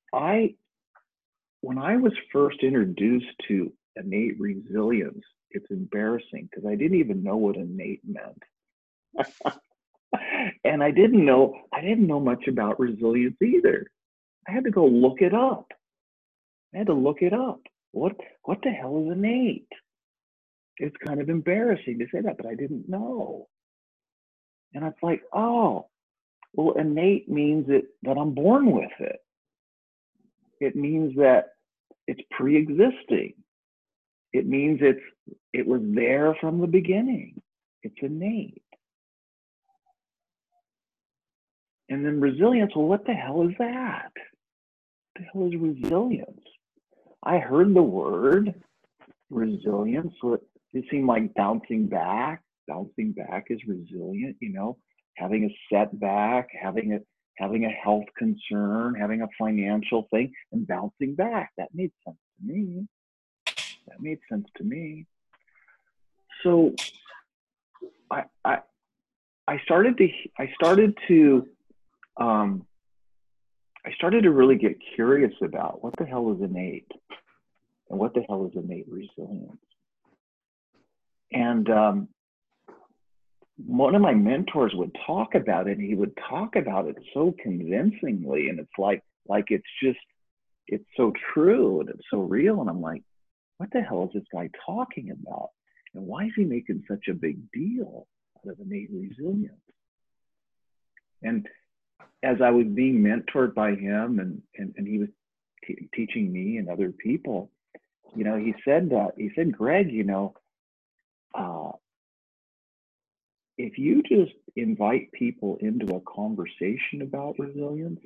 I when I was first introduced to innate resilience, it's embarrassing because I didn't even know what innate meant. And I didn't know much about resilience either. I had to go look it up. I had to look it up. What the hell is innate? It's kind of embarrassing to say that, but I didn't know. And it's like, oh, well, innate means that I'm born with it. It means that it's pre-existing. It means it was there from the beginning. It's innate. And then resilience, well, what the hell is that? What the hell is resilience? I heard the word resilience. It seemed like bouncing back. Bouncing back is resilient, having a setback, having a health concern, having a financial thing, and bouncing back. That made sense to me. That made sense to me. So I I, I um, started to really get curious about what the hell is innate and what the hell is innate resilience. And one of my mentors would talk about it, and he would talk about it so convincingly, and it's like it's so true and it's so real, and I'm like, what the hell is this guy talking about? And why is he making such a big deal out of innate resilience? And as I was being mentored by him, and he was teaching me and other people, he said, Greg, uh, if you just invite people into a conversation about resilience,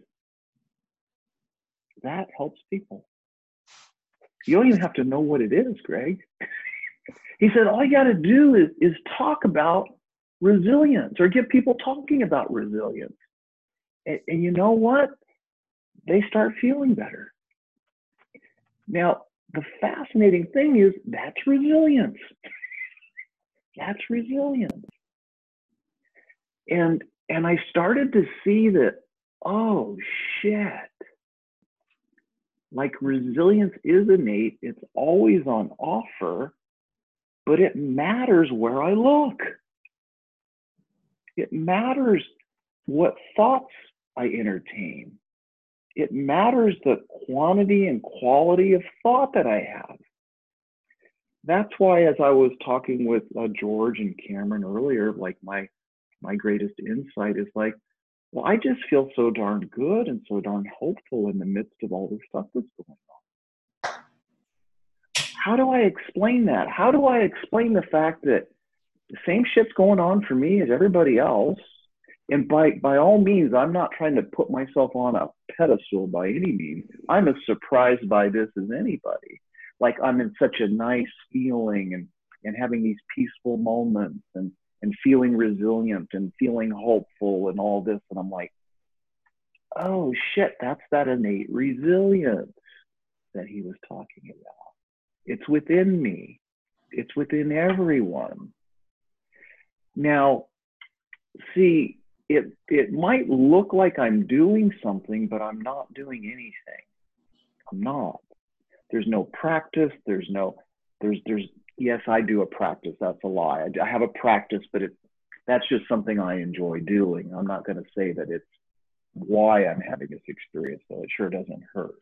that helps people. You don't even have to know what it is, Greg. He said, all you got to do is talk about resilience or get people talking about resilience. And you know what? They start feeling better. Now, the fascinating thing is that's resilience. That's resilience. And I started to see that, oh shit, like resilience is innate, it's always on offer, but it matters where I look. It matters what thoughts I entertain. It matters the quantity and quality of thought that I have. That's why, as I was talking with George and Cameron earlier, like my greatest insight is like, well, I just feel so darn good and so darn hopeful in the midst of all this stuff that's going on. How do I explain that? How do I explain the fact that the same shit's going on for me as everybody else? And by all means, I'm not trying to put myself on a pedestal by any means. I'm as surprised by this as anybody. Like I'm in such a nice feeling and having these peaceful moments and feeling resilient and feeling hopeful and all this. And I'm like, oh shit, that's that innate resilience that he was talking about. It's within me. It's within everyone. Now, see, it might look like I'm doing something, but I'm not doing anything. I'm not. There's no practice. There's yes, I do a practice. That's a lie. I have a practice, but that's just something I enjoy doing. I'm not going to say that it's why I'm having this experience, though it sure doesn't hurt.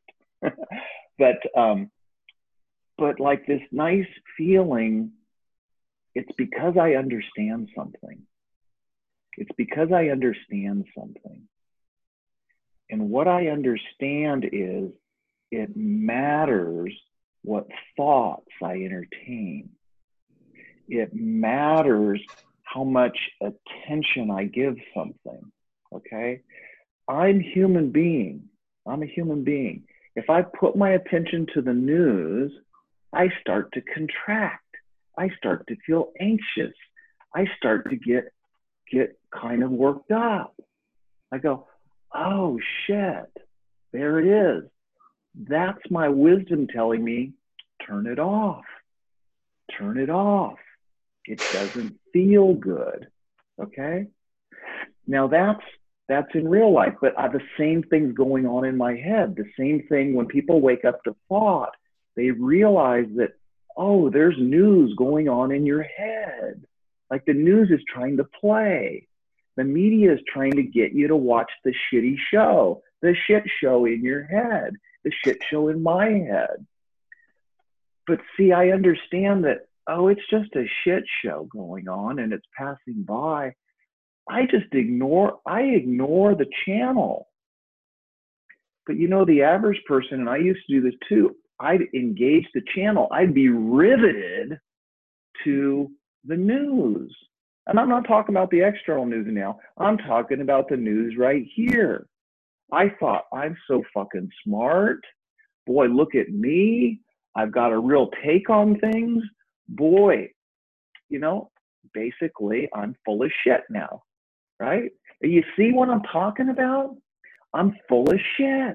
but like this nice feeling, it's because I understand something. It's because I understand something. And what I understand is it matters what thoughts I entertain. It matters how much attention I give something. Okay? I'm a human being. If I put my attention to the news, I start to contract. I start to feel anxious. I start to get kind of worked up. I go, oh shit, there it is. That's my wisdom telling me, turn it off. Turn it off. It doesn't feel good. Okay? Now That's in real life, but the same thing's going on in my head. The same thing when people wake up to thought, they realize that, oh, there's news going on in your head. Like the news is trying to play. The media is trying to get you to watch the shitty show, the shit show in your head, the shit show in my head. But see, I understand that, oh, it's just a shit show going on and it's passing by. I ignore the channel. But you know, the average person, and I used to do this too, I'd engage the channel. I'd be riveted to the news. And I'm not talking about the external news now. I'm talking about the news right here. I thought, I'm so fucking smart. Boy, look at me. I've got a real take on things. Boy, you know, basically, I'm full of shit now, right? You see what I'm talking about? I'm full of shit.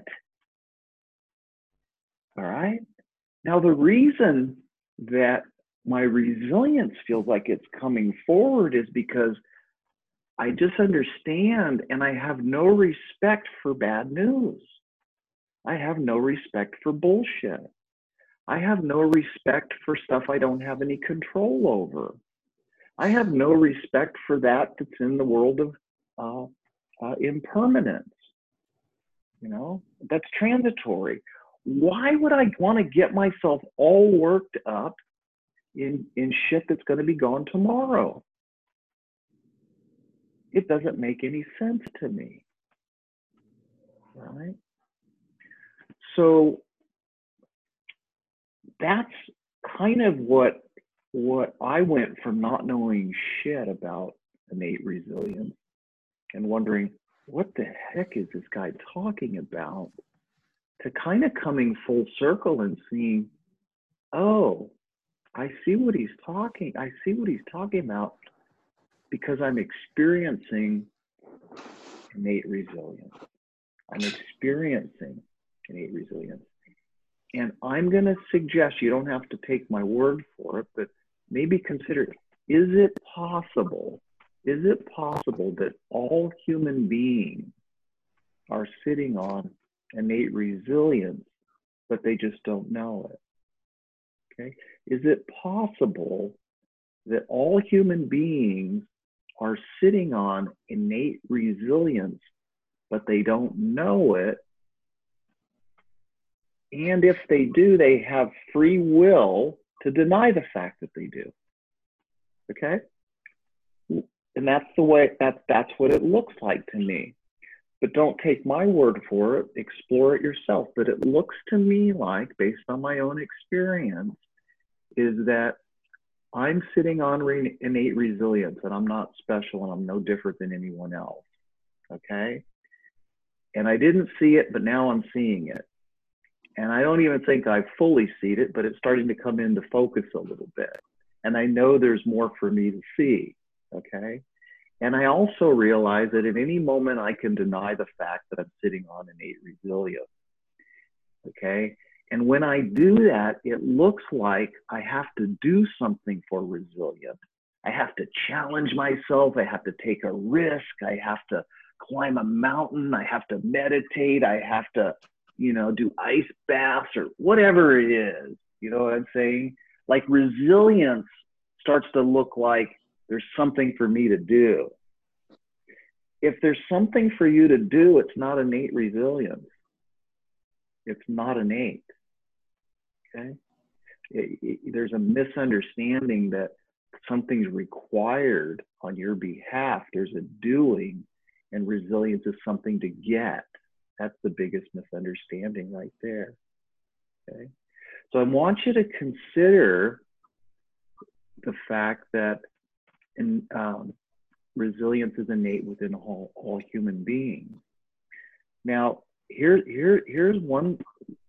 All right? Now, the reason that my resilience feels like it's coming forward is because I just understand and I have no respect for bad news. I have no respect for bullshit. I have no respect for stuff I don't have any control over. I have no respect for that that's in the world of impermanence. You know, that's transitory. Why would I want to get myself all worked up in shit that's going to be gone tomorrow? It doesn't make any sense to me. Right? So that's kind of what I went from not knowing shit about innate resilience and wondering, what the heck is this guy talking about, to kind of coming full circle and seeing, oh, I see what he's talking about because I'm experiencing innate resilience. I'm experiencing innate resilience. And I'm going to suggest, you don't have to take my word for it, but maybe consider, is it possible that all human beings are sitting on innate resilience, but they just don't know it? Okay? Is it possible that all human beings are sitting on innate resilience, but they don't know it? And if they do, they have free will to deny the fact that they do. Okay? And that's the way, that's what it looks like to me. But don't take my word for it, explore it yourself. But it looks to me like, based on my own experience, is that I'm sitting on innate resilience, and I'm not special and I'm no different than anyone else. Okay? And I didn't see it, but now I'm seeing it. And I don't even think I've fully seen it, but it's starting to come into focus a little bit. And I know there's more for me to see, okay? And I also realize that at any moment I can deny the fact that I'm sitting on innate resilience, okay? And when I do that, it looks like I have to do something for resilience. I have to challenge myself. I have to take a risk. I have to climb a mountain. I have to meditate. I have to, you know, do ice baths or whatever it is. You know what I'm saying? Like resilience starts to look like there's something for me to do. If there's something for you to do, it's not innate resilience. It's not innate. Okay? There's a misunderstanding that something's required on your behalf. There's a doing, and resilience is something to get. That's the biggest misunderstanding right there. Okay? So I want you to consider the fact that resilience is innate within all human beings. Now, here's one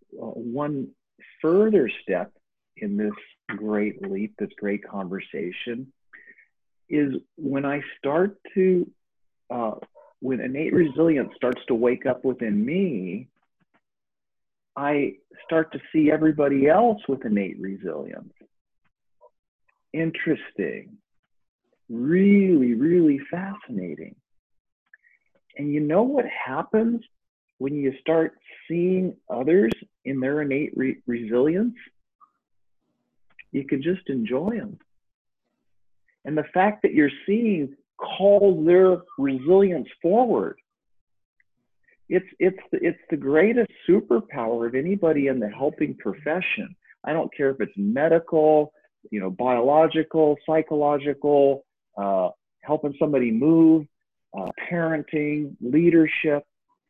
further step in this great leap, this great conversation, is when I start to when innate resilience starts to wake up within me, I start to see everybody else with innate resilience. Interesting. Really, really fascinating. And you know what happens when you start seeing others in their innate resilience? You can just enjoy them. And the fact that you're seeing calls their resilience forward. It's the greatest superpower of anybody in the helping profession. I don't care if it's medical, biological, psychological, helping somebody move, parenting, leadership.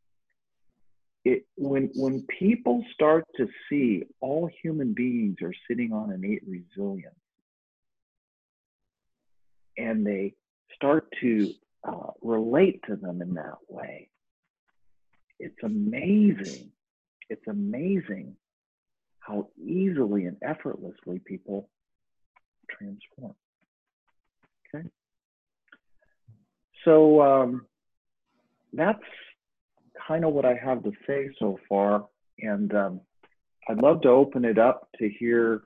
When people start to see all human beings are sitting on innate resilience, and they start to relate to them in that way, it's amazing. It's amazing how easily and effortlessly people transform. Okay. So that's kind of what I have to say so far. And I'd love to open it up to hear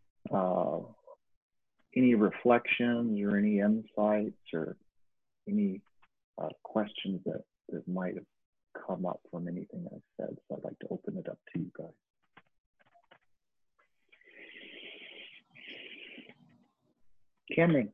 any reflections or any insights or any questions that might have come up from anything I've said. So I'd like to open it up to you guys. Cameron.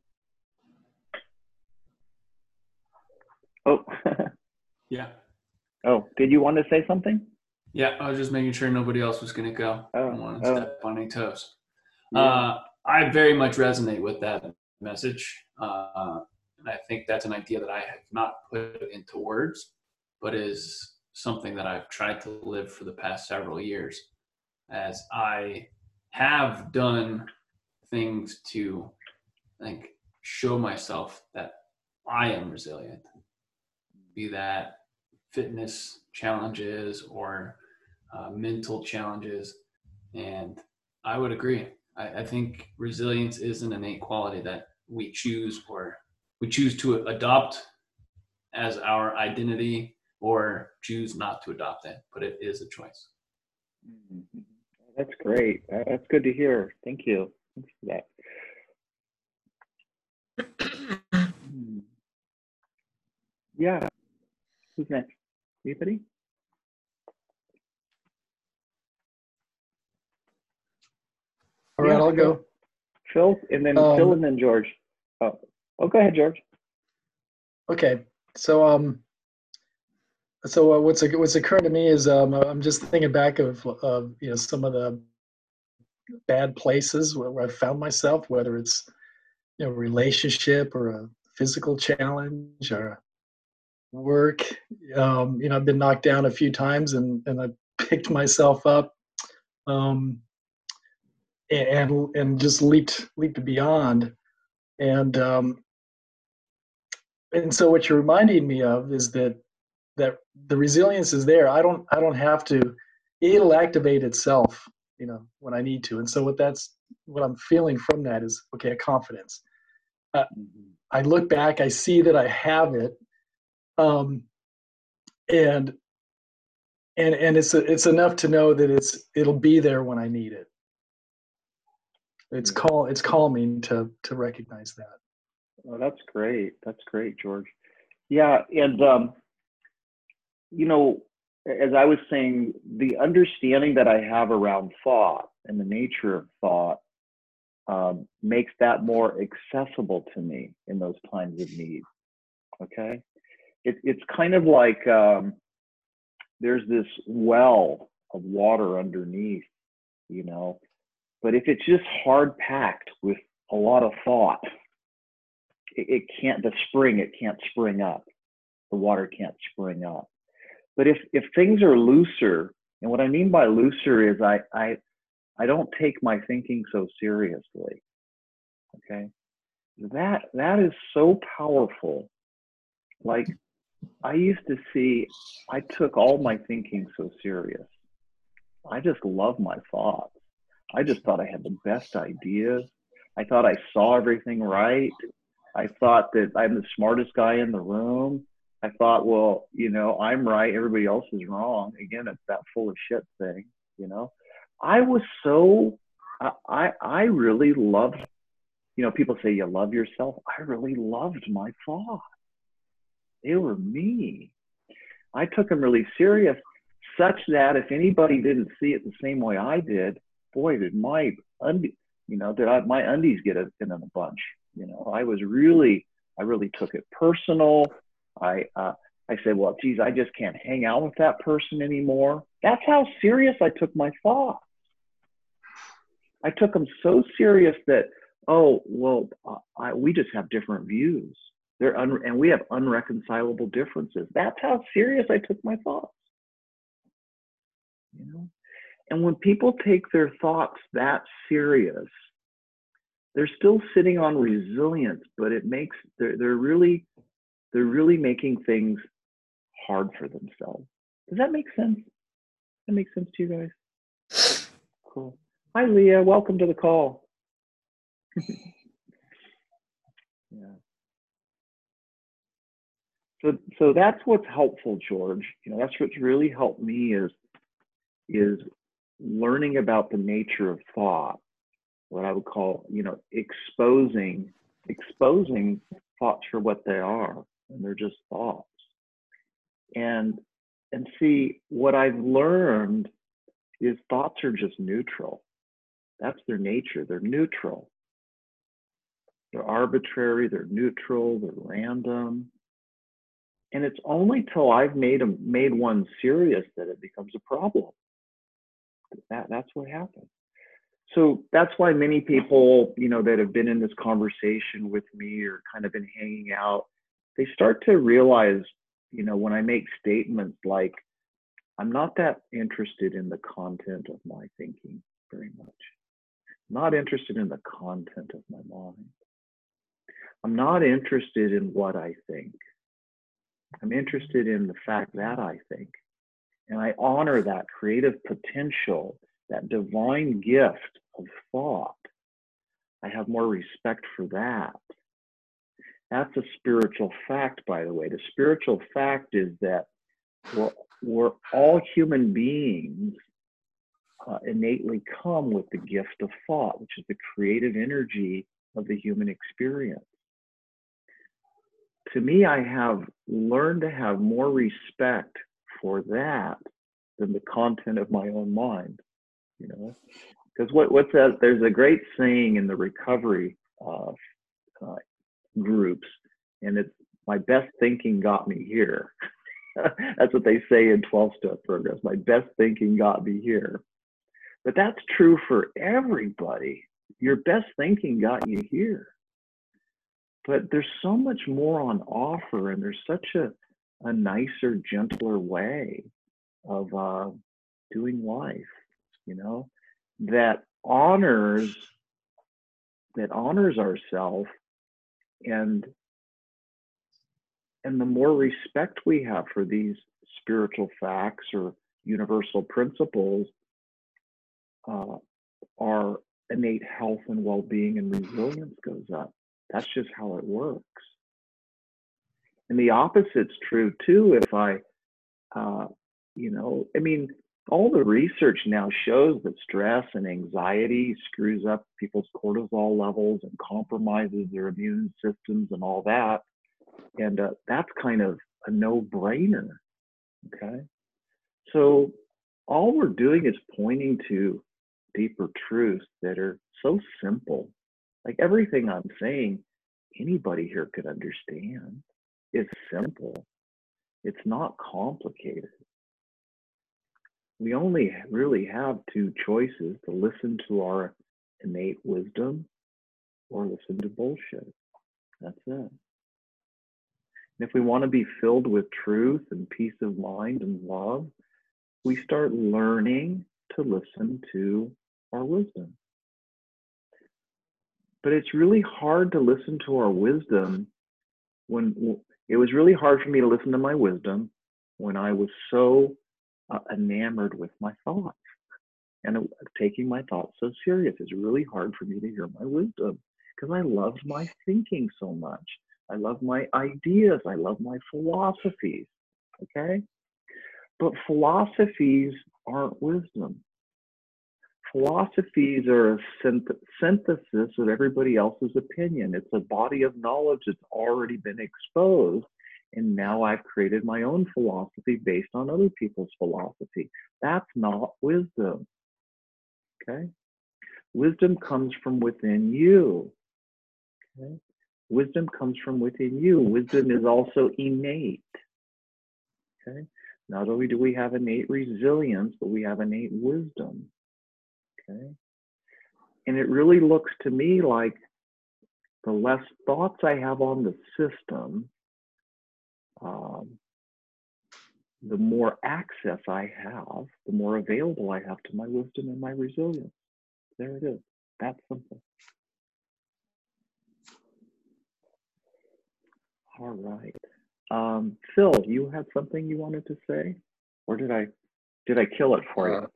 Oh. Yeah. Oh, did you want to say something? Yeah, I was just making sure nobody else was going to go. I don't want to step on any toes. Yeah. I very much resonate with that message. And I think that's an idea that I have not put into words, but is something that I've tried to live for the past several years, as I have done things to, I think, show myself that I am resilient, be that fitness challenges or mental challenges. And I would agree. I think resilience is an innate quality that we choose to adopt as our identity or choose not to adopt it, but it is a choice. That's great. That's good to hear. Thank you. Thanks for that. Yeah. Who's next? Anybody? All right, I'll go. Phil, and then Phil, and then George. Oh, go ahead, George. Okay, so what's occurring to me is I'm just thinking back of some of the bad places where I found myself, whether it's a relationship or a physical challenge or work. I've been knocked down a few times and I picked myself up. And just leaped beyond, and so what you're reminding me of is that the resilience is there. I don't have to. It'll activate itself, when I need to. And so what I'm feeling from that is a confidence. I look back, I see that I have it, and it's enough to know that it'll be there when I need it. It's calming to recognize that. Oh, that's great. That's great, George. Yeah, and as I was saying, the understanding that I have around thought and the nature of thought makes that more accessible to me in those times of need. Okay, it's kind of like there's this well of water underneath, but if it's just hard packed with a lot of thought, it can't spring up. The water can't spring up. But if things are looser, and what I mean by looser is I don't take my thinking so seriously. Okay, that is so powerful. Like, I used to see, I took all my thinking so serious. I just love my thoughts. I just thought I had the best ideas. I thought I saw everything right. I thought that I'm the smartest guy in the room. I thought, well, I'm right, everybody else is wrong. Again, it's that full of shit thing, I was so, I really loved, people say you love yourself. I really loved my thoughts. They were me. I took them really serious, such that if anybody didn't see it the same way I did, boy, did my my undies get in a bunch. I really took it personal. I said, well, geez, I just can't hang out with that person anymore. That's how serious I took my thoughts. I took them so serious that, we just have different views. And we have unreconcilable differences. That's how serious I took my thoughts. And when people take their thoughts that serious, they're still sitting on resilience, but they're really making things hard for themselves. Does that make sense? That makes sense to you guys? Cool. Hi, Leah. Welcome to the call. Yeah. So that's what's helpful, George. That's what's really helped me is learning about the nature of thought, what I would call, exposing thoughts for what they are, and they're just thoughts. And see, what I've learned is thoughts are just neutral. That's their nature. They're neutral. They're arbitrary, they're neutral, they're random. And it's only till I've made one serious that it becomes a problem. That's what happens. So that's why many people, that have been in this conversation with me or kind of been hanging out, they start to realize, when I make statements like, I'm not that interested in the content of my thinking very much. I'm not interested in the content of my mind. I'm not interested in what I think. I'm interested in the fact that I think. And I honor that creative potential, that divine gift of thought. I have more respect for that. That's a spiritual fact, by the way. The spiritual fact is that we're all human beings innately come with the gift of thought, which is the creative energy of the human experience. To me, I have learned to have more respect for that than the content of my own mind, because what's that? There's a great saying in the recovery groups, and it's, my best thinking got me here. That's what they say in 12-step programs. My best thinking got me here. But that's true for everybody. Your best thinking got you here. But there's so much more on offer, and there's such a nicer, gentler way of doing life, that honors ourselves, and the more respect we have for these spiritual facts or universal principles, our innate health and well-being and resilience goes up. That's just how it works. And the opposite's true too. If all the research now shows that stress and anxiety screws up people's cortisol levels and compromises their immune systems and all that. And that's kind of a no-brainer, okay? So all we're doing is pointing to deeper truths that are so simple. Like everything I'm saying, anybody here could understand. It's simple. It's not complicated. We only really have two choices: to listen to our innate wisdom or listen to bullshit. That's it. And if we want to be filled with truth and peace of mind and love, we start learning to listen to our wisdom. But it's really hard to listen to our wisdom it was really hard for me to listen to my wisdom when I was so enamored with my thoughts and taking my thoughts so serious. It's really hard for me to hear my wisdom because I loved my thinking so much. I love my ideas. I love my philosophies, okay? But philosophies aren't wisdom. Philosophies are a synthesis of everybody else's opinion. It's a body of knowledge that's already been exposed, And now I've created my own philosophy based on other people's philosophy. That's not wisdom. Okay? Wisdom comes from within you. Okay? Wisdom comes from within you. Wisdom is also innate. Okay? Not only do we have innate resilience, but we have innate wisdom. Okay? And it really looks to me like the less thoughts I have on the system, the more access I have, the more available I have to my wisdom and my resilience. There it is. That's simple. All right. Phil, you had something you wanted to say? Or did I kill it for you?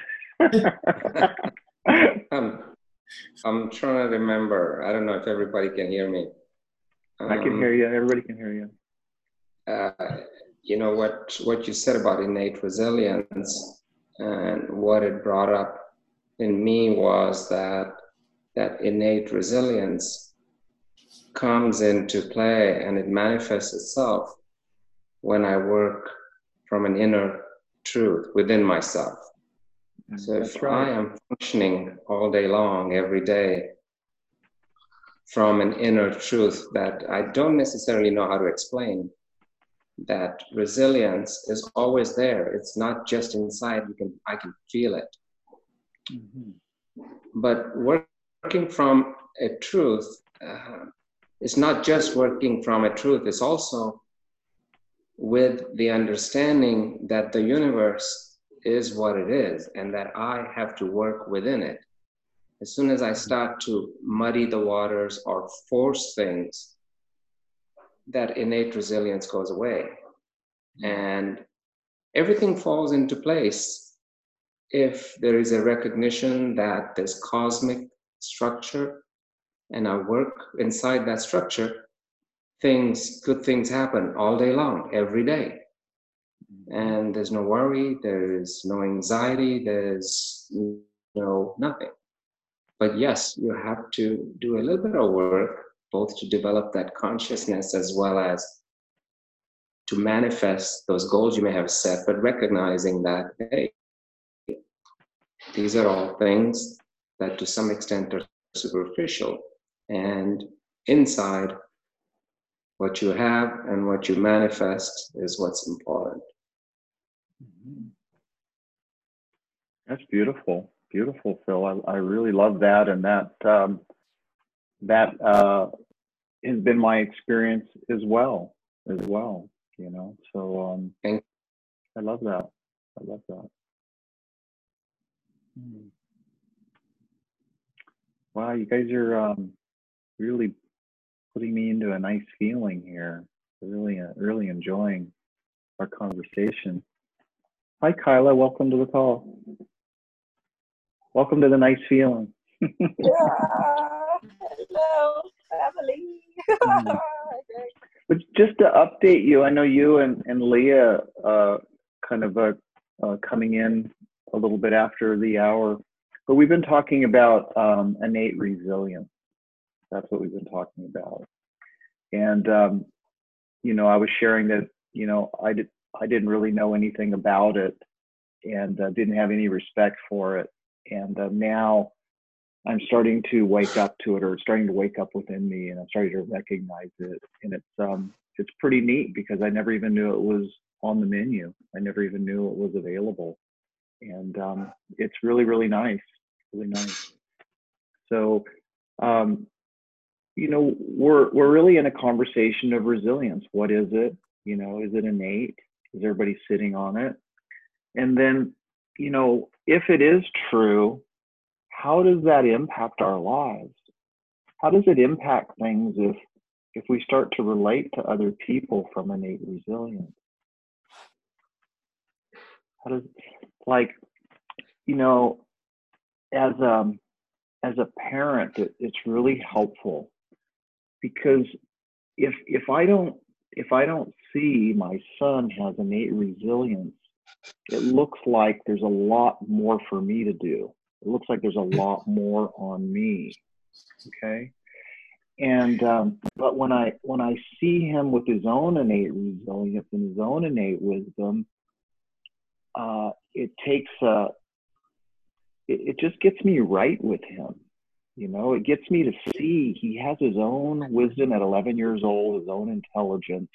I'm trying to remember. I don't know if everybody can hear me. I can hear you. Everybody can hear you. You know what you said about innate resilience, and what it brought up in me was that innate resilience comes into play and it manifests itself when I work from an inner truth within myself. So if I am functioning all day long, every day, from an inner truth that I don't necessarily know how to explain, that resilience is always there. It's not just inside. I can feel it. Mm-hmm. But working from a truth, it's not just working from a truth. It's also with the understanding that the universe is what it is and that I have to work within it. As soon as I start to muddy the waters or force things, that innate resilience goes away. And everything falls into place if there is a recognition that there's cosmic structure and I work inside that structure, good things happen all day long, every day. And there's no worry, there's no anxiety, there's nothing. But yes, you have to do a little bit of work, both to develop that consciousness as well as to manifest those goals you may have set, but recognizing that, hey, these are all things that to some extent are superficial. And inside, what you have and what you manifest is what's important. That's beautiful. Beautiful, Phil. I really love that. And that has been my experience as well. So I love that. Wow, you guys are really putting me into a nice feeling here. Really enjoying our conversation. Hi, Kyla. Welcome to the call. Welcome to the nice feeling. Hello, family. But just to update you, I know you and Leah coming in a little bit after the hour, but we've been talking about innate resilience. That's what we've been talking about. And, I was sharing that, I didn't really know anything about it and didn't have any respect for it. And now I'm starting to wake up to it, or it's starting to wake up within me, and I'm starting to recognize it. And it's pretty neat because I never even knew it was on the menu. I never even knew it was available. And it's really, really nice, really nice. So, we're really in a conversation of resilience. What is it? Is it innate? Is everybody sitting on it? And then, if it is true, how does that impact our lives? How does it impact things if we start to relate to other people from innate resilience? How does, as a parent, it's really helpful, because if I don't see my son has innate resilience, it looks like there's a lot more for me to do. It looks like there's a lot more on me. Okay. And but when I see him with his own innate resilience and his own innate wisdom, it takes it just gets me right with him. You know, it gets me to see he has his own wisdom at 11 years old, his own intelligence,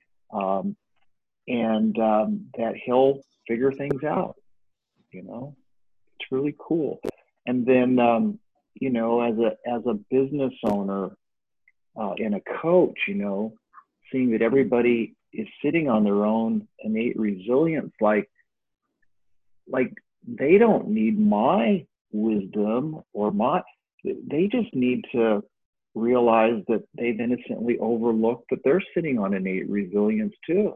and that he'll figure things out. You know, it's really cool. And then, you know, as a business owner and a coach, you know, seeing that everybody is sitting on their own innate resilience, like they don't need my wisdom or they just need to realize that they've innocently overlooked that they're sitting on innate resilience too.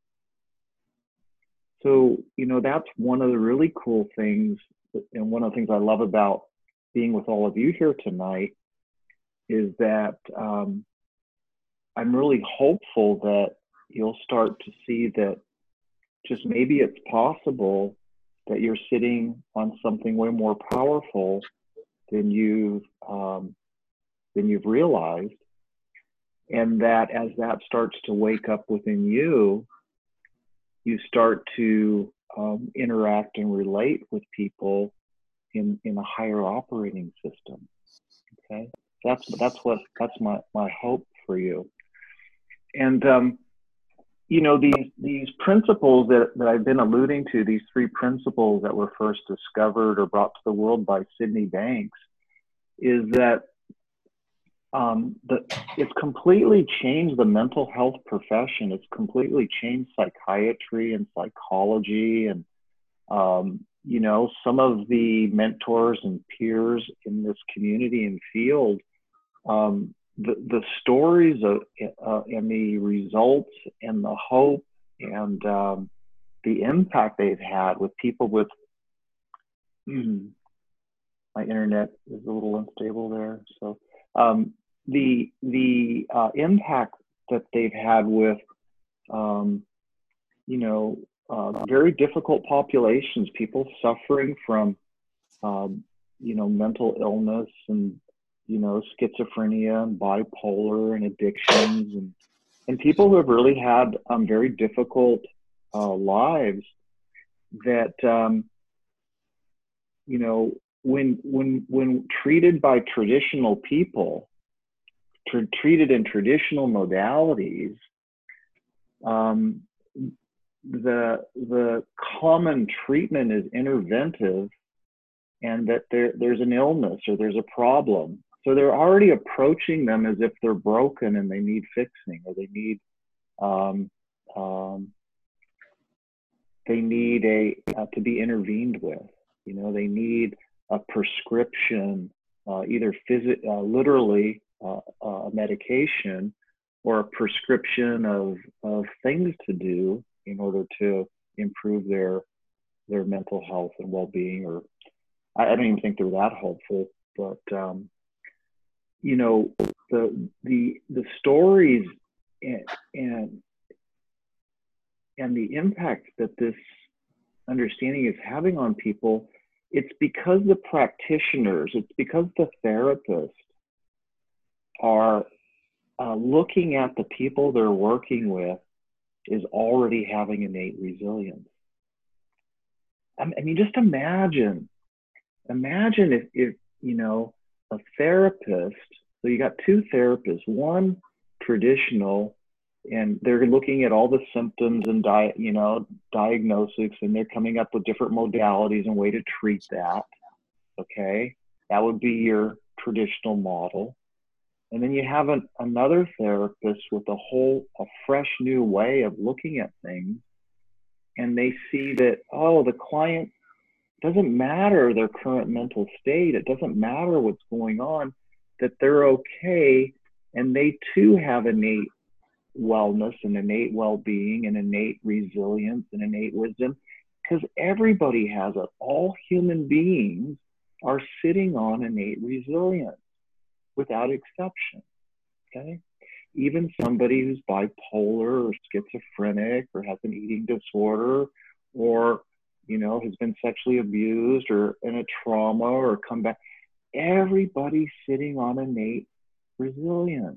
So, you know, that's one of the really cool things, and one of the things I love about being with all of you here tonight is that I'm really hopeful that you'll start to see that just maybe it's possible that you're sitting on something way more powerful than you've realized, and that as that starts to wake up within you, you start to interact and relate with people in a higher operating system. Okay, that's my hope for you. And you know, these principles that I've been alluding to, these 3 principles that were first discovered or brought to the world by Sydney Banks, is that it's completely changed the mental health profession. It's completely changed psychiatry and psychology. And, you know, some of the mentors and peers in this community and field, the stories and the results and the hope and the impact they've had with people with, my internet is a little unstable there. So the impact that they've had with, you know, very difficult populations, people suffering from, you know, mental illness and, you know, schizophrenia and bipolar and addictions, and people who have really had very difficult lives that, you know, when treated by traditional people, treated in traditional modalities, the common treatment is interventive, and that there's an illness or there's a problem. So they're already approaching them as if they're broken and they need fixing, or they need to be intervened with. You know, they need a prescription, either literally a medication, or a prescription of things to do in order to improve their mental health and well-being. Or I don't even think they're that hopeful, but you know, the stories and the impact that this understanding is having on people, it's because the practitioners, it's because the therapists are looking at the people they're working with is already having innate resilience. I mean, just imagine if you know, a therapist, so you got 2 therapists, one traditional, and they're looking at all the symptoms and diagnosis, and they're coming up with different modalities and way to treat that. Okay, that would be your traditional model. And then you have another therapist with a fresh new way of looking at things, and they see that, oh, the client, doesn't matter their current mental state, it doesn't matter what's going on, that they're okay, and they too have innate wellness and innate well-being and innate resilience and innate wisdom, because everybody has it. All human beings are sitting on innate resilience without exception. Okay, even somebody who's bipolar or schizophrenic or has an eating disorder, or you know, has been sexually abused or in a trauma or come back, everybody's sitting on innate resilience.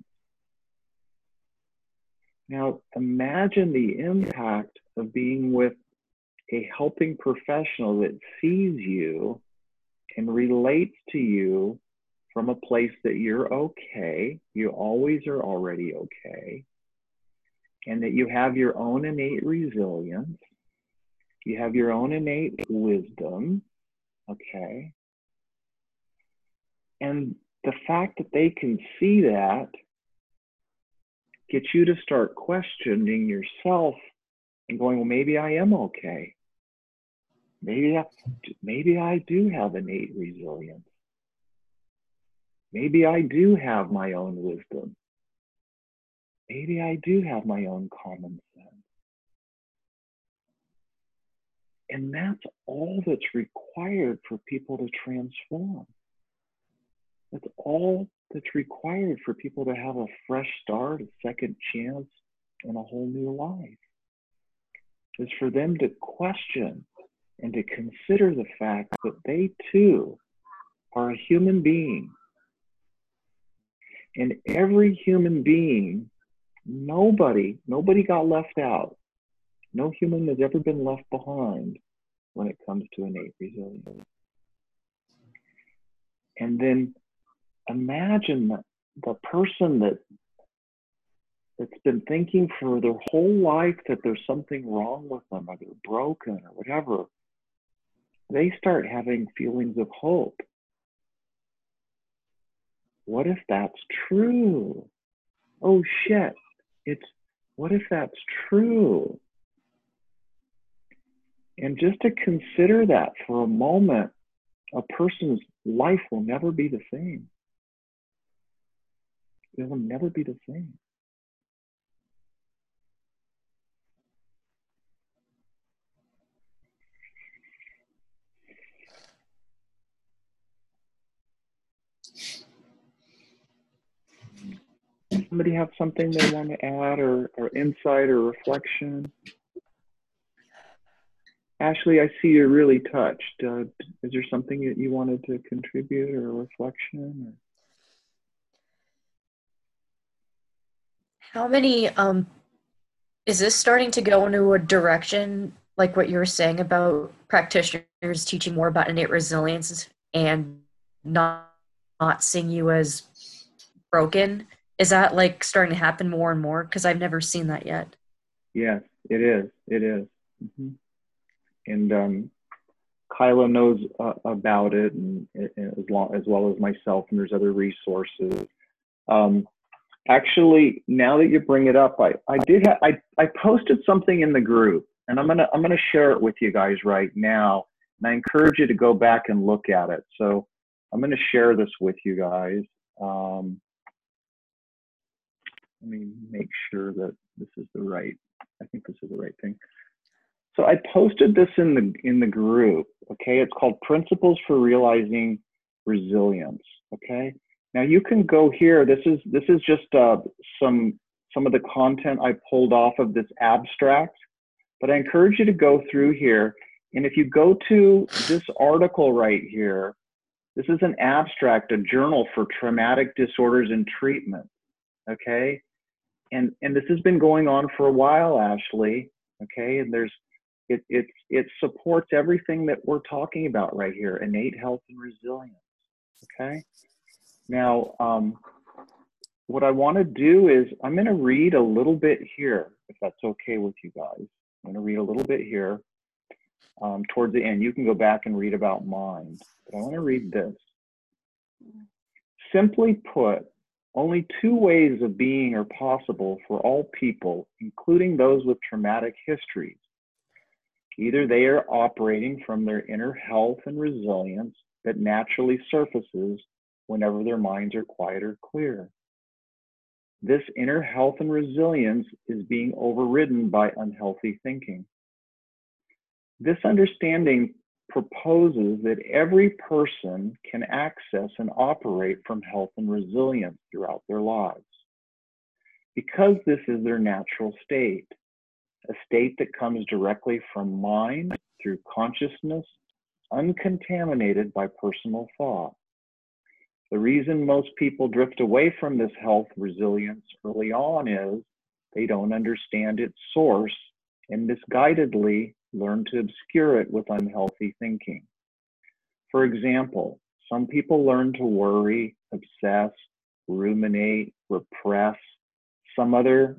Now, imagine the impact of being with a helping professional that sees you and relates to you from a place that you're okay, you always are already okay, and that you have your own innate resilience, you have your own innate wisdom, okay? And the fact that they can see that gets you to start questioning yourself and going, well, maybe I am okay. Maybe I do have innate resilience. Maybe I do have my own wisdom. Maybe I do have my own common sense. And that's all that's required for people to transform. That's all that's required for people to have a fresh start, a second chance, and a whole new life. Is for them to question and to consider the fact that they too are a human being. And every human being, nobody got left out. No human has ever been left behind when it comes to innate resilience. And then imagine the person that's been thinking for their whole life that there's something wrong with them, or they're broken or whatever. They start having feelings of hope. What if that's true? Oh shit, what if that's true? And just to consider that for a moment, a person's life will never be the same. It will never be the same. Somebody have something they want to add, or insight or reflection? Ashley, I see you're really touched. Is there something that you wanted to contribute, or a reflection? Or? How many, is this starting to go into a direction like what you were saying about practitioners teaching more about innate resilience and not seeing you as broken? Is that like starting to happen more and more? Because I've never seen that yet. Yes, it is. It is. Mm-hmm. And Kyla knows about it, and as well as myself, and there's other resources. Actually, now that you bring it up, I posted something in the group, and I'm gonna share it with you guys right now, and I encourage you to go back and look at it. So I'm gonna share this with you guys. Let me make sure that this is the right. I think this is the right thing. So I posted this in the group. Okay, it's called Principles for Realizing Resilience. Okay. Now you can go here. This is just some of the content I pulled off of this abstract, but I encourage you to go through here. And if you go to this article right here, this is an abstract, a journal for traumatic disorders and treatment. Okay, and this has been going on for a while, Ashley. Okay, and it supports everything that we're talking about right here: innate health and resilience. Okay. Now, what I want to do is I'm going to read a little bit here, if that's okay with you guys. I'm going to read a little bit here towards the end. You can go back and read about mine, but I want to read this. Simply put, only two ways of being are possible for all people, including those with traumatic histories. Either they are operating from their inner health and resilience that naturally surfaces whenever their minds are quiet or clear. This inner health and resilience is being overridden by unhealthy thinking. This understanding proposes that every person can access and operate from health and resilience throughout their lives, because this is their natural state, a state that comes directly from mind through consciousness, uncontaminated by personal thought. The reason most people drift away from this health resilience early on is they don't understand its source and misguidedly learn to obscure it with unhealthy thinking. For example, some people learn to worry, obsess, ruminate, repress. Some others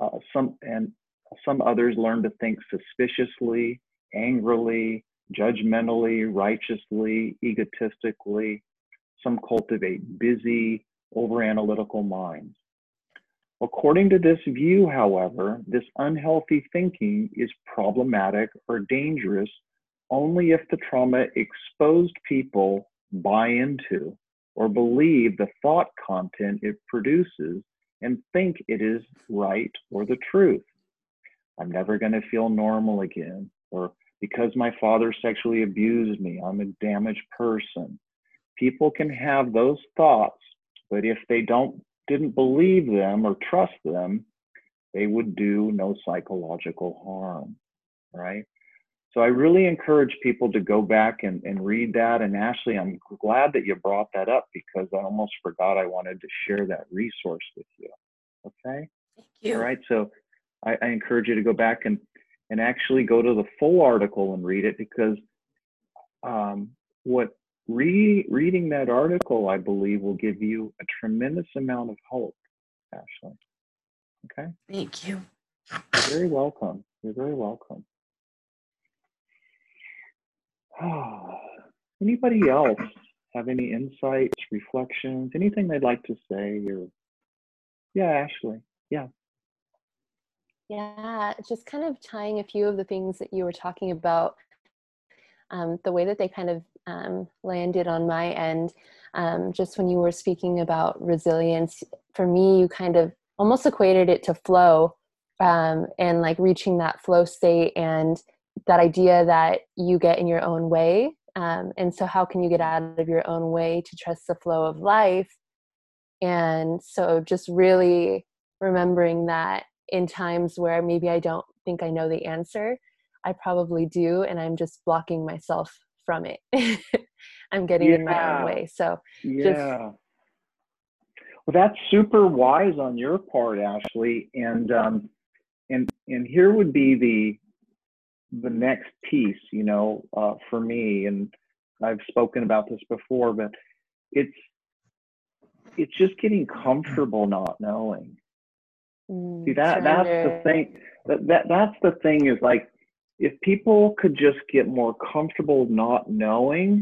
learn to think suspiciously, angrily, judgmentally, righteously, egotistically. Some cultivate busy, overanalytical minds. According to this view, however, this unhealthy thinking is problematic or dangerous only if the trauma exposed people buy into or believe the thought content it produces and think it is right or the truth. I'm never going to feel normal again, or because my father sexually abused me, I'm a damaged person. People can have those thoughts, but if they didn't believe them or trust them, they would do no psychological harm, right? So I really encourage people to go back and read that. And Ashley, I'm glad that you brought that up because I almost forgot I wanted to share that resource with you. Okay? Thank you. All right, so I encourage you to go back and actually go to the full article and read it, because reading that article, I believe, will give you a tremendous amount of hope, Ashley. Okay? Thank you. You're very welcome. You're very welcome. Anybody else have any insights, reflections, anything they'd like to say? Or yeah, Ashley. Yeah. Yeah, just kind of tying a few of the things that you were talking about, the way that they kind of landed on my end, just when you were speaking about resilience, for me, you kind of almost equated it to flow, and like reaching that flow state and that idea that you get in your own way. And so how can you get out of your own way to trust the flow of life? And so just really remembering that in times where maybe I don't think I know the answer, I probably do, and I'm just blocking myself from it. I'm getting in my own way. So well, that's super wise on your part, Ashley. And here would be the next piece, for me, and I've spoken about this before, but it's just getting comfortable not knowing. See, that's the thing. That's the thing, is like, if people could just get more comfortable not knowing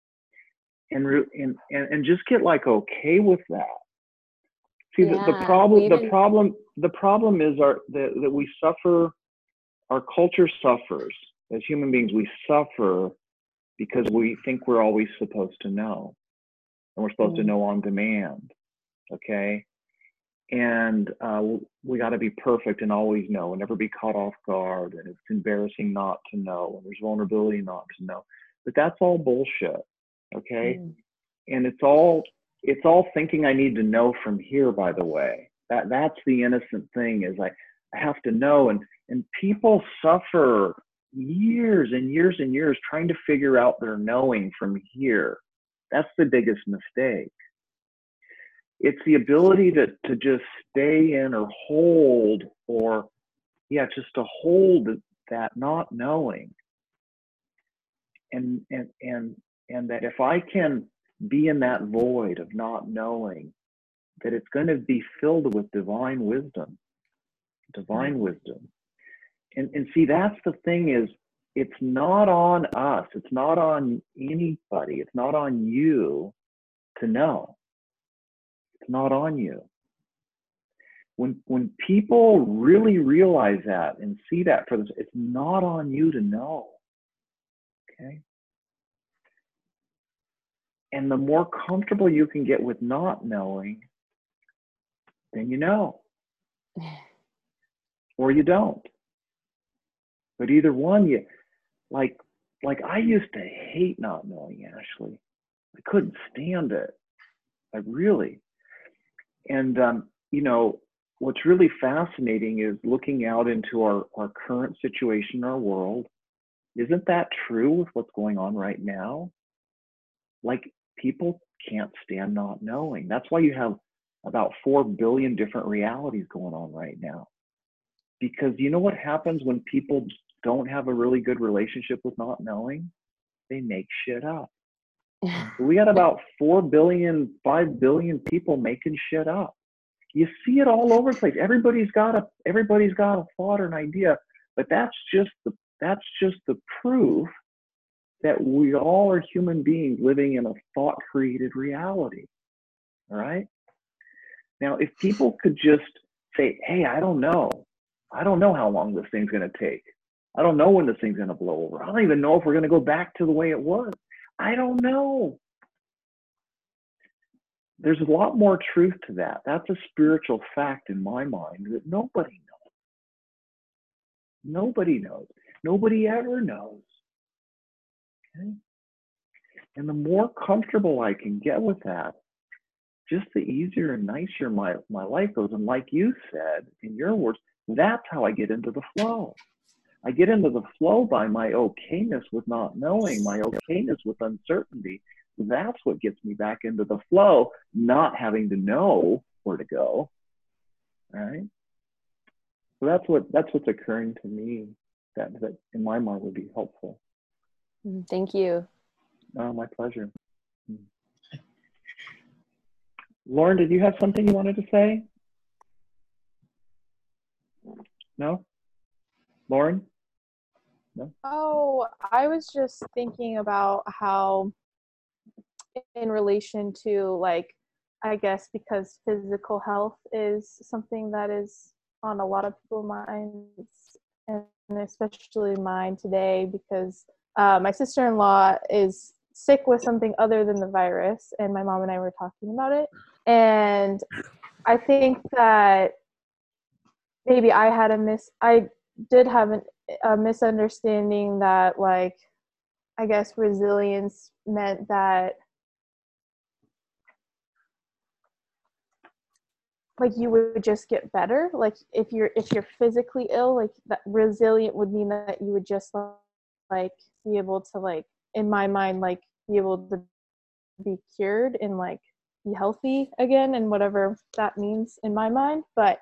and just get like okay with that. See, the problem is that we suffer. Our culture suffers. As human beings, we suffer because we think we're always supposed to know, and we're supposed to know on demand. Okay. And we got to be perfect and always know and never be caught off guard. And it's embarrassing not to know. And there's vulnerability not to know. But that's all bullshit. Okay. And it's all thinking I need to know from here, by the way. That's the innocent thing, is like, I have to know. And people suffer years and years and years trying to figure out their knowing from here. That's the biggest mistake. It's the ability to just stay in or hold, or just to hold that not knowing. And that if I can be in that void of not knowing, that it's going to be filled with divine wisdom. And see, that's the thing, is it's not on us. It's not on anybody. It's not on you to know. It's not on you. When people really realize that and see that for this, it's not on you to know. Okay. And the more comfortable you can get with not knowing, then you know. Or you don't. But either one, you like I used to hate not knowing, Ashley. I couldn't stand it. And what's really fascinating is looking out into our current situation in our world. Isn't that true with what's going on right now? Like, people can't stand not knowing. That's why you have about 4 billion different realities going on right now. Because you know what happens when people don't have a really good relationship with not knowing? They make shit up. We got about 4 billion, 5 billion people making shit up. You see it all over the place. Everybody's got a thought or an idea, but that's just the proof that we all are human beings living in a thought-created reality. All right? Now, if people could just say, hey, I don't know how long this thing's going to take. I don't know when this thing's going to blow over. I don't even know if we're going to go back to the way it was. I don't know. There's a lot more truth to that. That's a spiritual fact in my mind that nobody knows. Nobody knows. Nobody ever knows. Okay? And the more comfortable I can get with that, just the easier and nicer my life goes. And like you said, in your words, that's how I get into the flow. I get into the flow by my okayness with not knowing, my okayness with uncertainty. That's what gets me back into the flow, not having to know where to go. All right. So that's what's occurring to me that in my mind would be helpful. Thank you. Oh, my pleasure. Lauren, did you have something you wanted to say? No? Lauren? No? Oh, I was just thinking about how in relation to, like, I guess because physical health is something that is on a lot of people's minds, and especially mine today, because my sister-in-law is sick with something other than the virus, and my mom and I were talking about it. And I think that maybe I did have a misunderstanding that, like, I guess resilience meant that, like, you would just get better. Like, if you're physically ill, like, that resilient would mean that you would just, like, be able to, like, in my mind, like, be able to be cured and, like, be healthy again, and whatever that means in my mind. But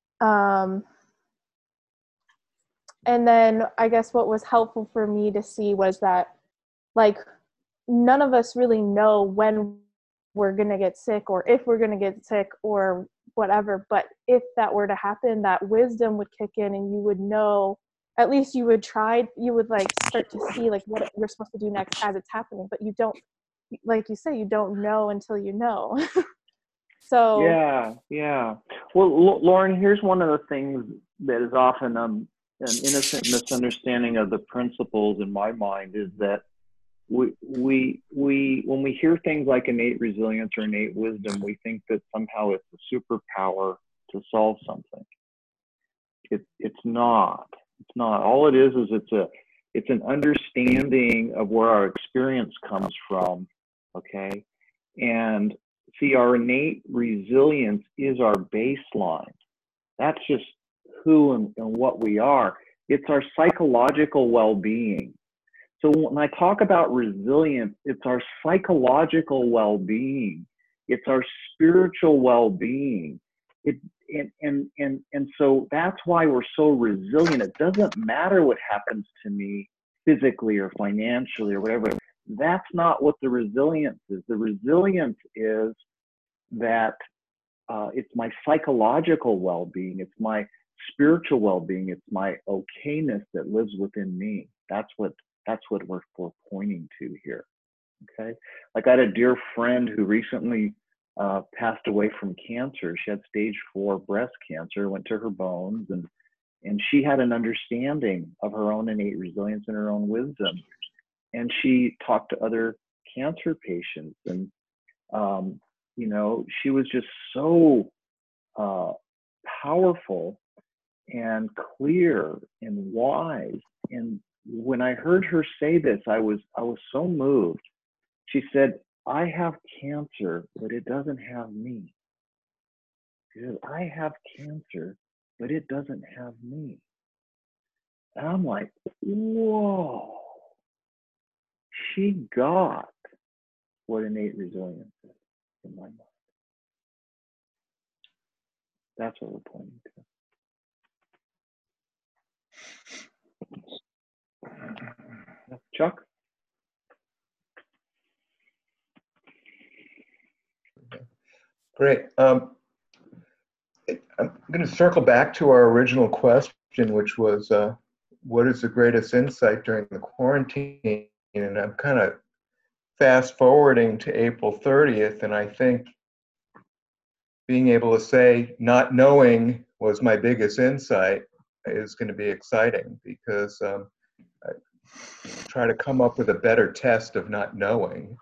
and then I guess what was helpful for me to see was that, like, none of us really know when we're going to get sick or if we're going to get sick or whatever. But if that were to happen, that wisdom would kick in, and you would know, at least you would like start to see, like, what you're supposed to do next as it's happening. But you don't, like you say, you don't know until you know. So yeah. Well, Lauren, here's one of the things that is often an innocent misunderstanding of the principles in my mind is that we when we hear things like innate resilience or innate wisdom, we think that somehow it's a superpower to solve something. It's not. It's not. All it is it's an understanding of where our experience comes from. Okay, and see, our innate resilience is our baseline. That's just who and what we are. It's our psychological well-being. So when I talk about resilience, it's our psychological well-being. It's our spiritual well-being. And so that's why we're so resilient. It doesn't matter what happens to me physically or financially or whatever. That's not what the resilience is. The resilience is that it's my psychological well-being. It's my spiritual well-being. It's my okayness that lives within me. That's what we're pointing to here. Okay. Like, I had a dear friend who recently passed away from cancer. She had stage 4 breast cancer, went to her bones, and she had an understanding of her own innate resilience and her own wisdom. And she talked to other cancer patients, and you know, she was just so powerful and clear and wise. And when I heard her say this, I was so moved. She said, I have cancer, but it doesn't have me. She said, I have cancer, but it doesn't have me. And I'm like, whoa. She got what innate resilience is in my mind. That's what we're pointing to. Chuck? Great. I'm going to circle back to our original question, which was, what is the greatest insight during the quarantine? And I'm kind of fast forwarding to April 30th, and I think being able to say not knowing was my biggest insight is going to be exciting, because I try to come up with a better test of not knowing.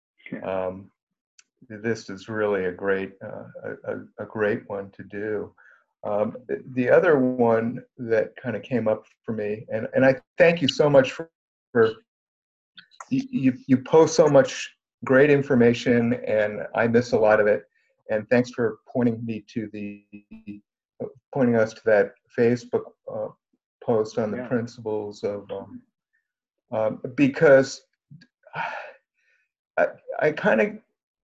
This is really a great one to do. The other one that kind of came up for me, and I thank you so much for you post so much great information, and I miss a lot of it. And thanks for pointing us to that Facebook post on the principles of because I kind of